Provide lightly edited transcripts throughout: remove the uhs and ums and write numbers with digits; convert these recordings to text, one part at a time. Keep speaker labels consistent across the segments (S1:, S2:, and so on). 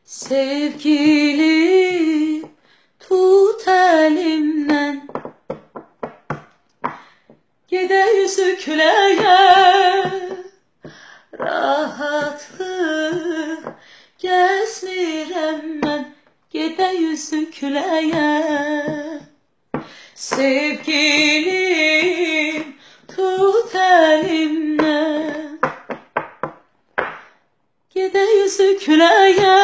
S1: Sevgilim tut elimden, gedəyiz küləyə, rahatlıq gəzmirəm mən, gedəyiz küləyə. Sevgilim tut elimden, gedəyiz küləyə,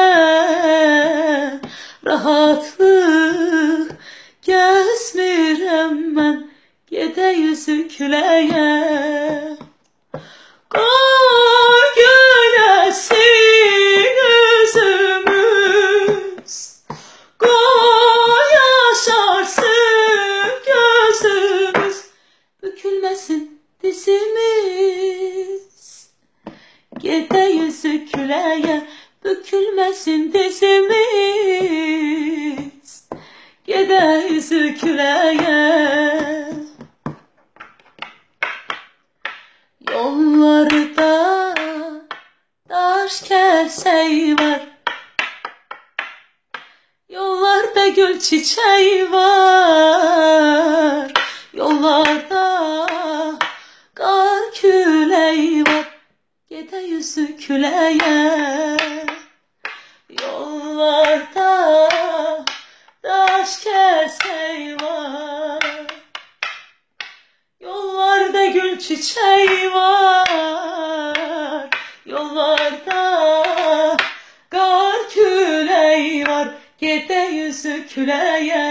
S1: rahatlıq gəzmirəm mən, gedəyiz küləyə. Qar göyləsin üzümüz, qoy yaşarsın gözümüz, bükülməsin dizimiz, gedəyiz küləyə, bükülməsin dizimiz, gedəyiz küləyə. Yollarda daş kəsək var, yollarda gül çiçək var, yollarda qar külək var, gedəyiz küləyə. Yollarda daş kəsək var, yollarda gül çiçək var, yollarda qar külək var, gedəyiz küləyə.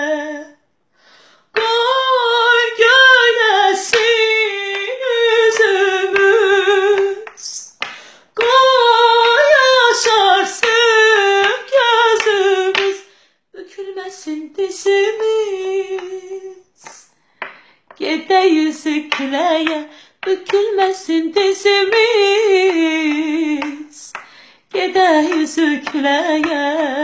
S1: Qar göyləsin üzümüz, qoy yaşarsın gözümüz, bükülməsin dizimiz, gedəyiz küləyə, bükülməsin dizimiz, gedəyiz küləyə,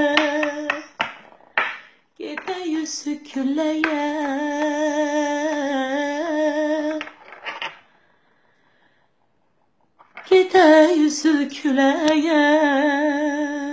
S1: gedəyiz küləyə, gedəyiz küləyə.